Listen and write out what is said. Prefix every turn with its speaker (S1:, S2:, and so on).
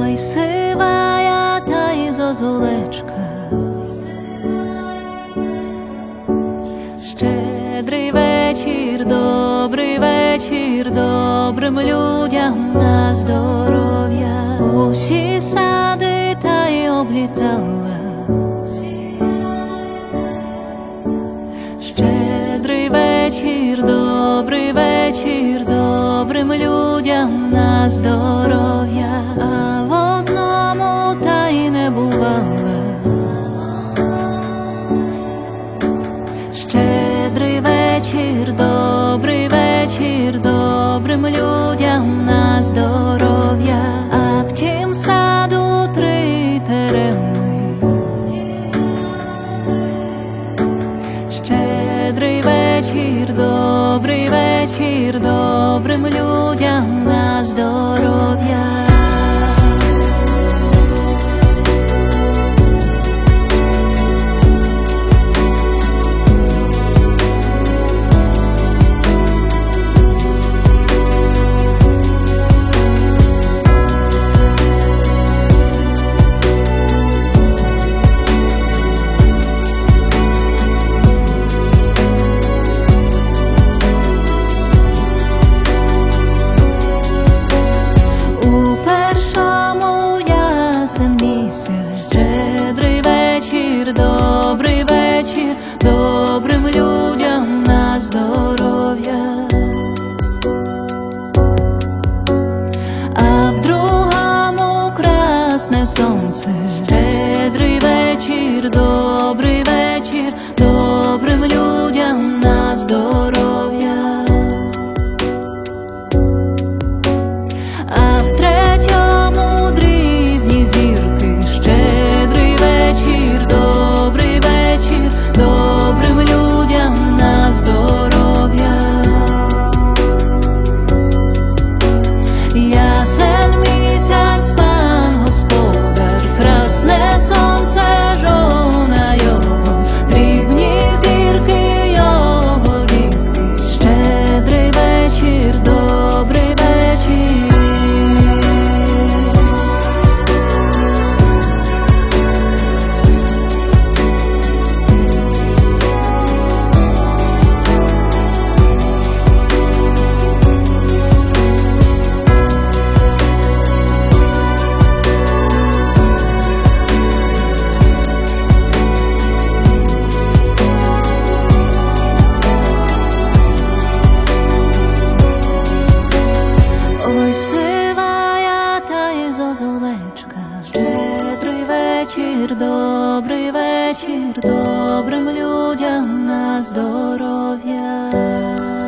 S1: Ой, сивая та й зозулечка, щедрий вечір, добрий вечір, добрим людям на здоров'я. Усі сади та й облітала, щедрий вечір, добрий вечір, добрим людям на здоров'я. А в одному та й не бувала, щедрий вечір, добрий вечір, добрим людям на здоров'я. А в тім саду 3 тереми, щедрий вечір, добрий вечір, добрим людям на здоров'я. Щедрий вечір, добрий вечір, добрим людям на здоров'я. А в другому красне сонце. Щедрий вечір, добрий вечір, добрим людям на здоров'я. А в третьому дрібні зірки. Щедрий вечір, добрий вечір, добрим людям на здоров'я. Ясен місяць, пан господар, красне сонце, жона його, дрібні зірки його дітки. Щедрий вечір, добрий вечір. Ой, сивая та й зозулечка, щедрий вечір, добрий вечір, добрим людям на здоров'я.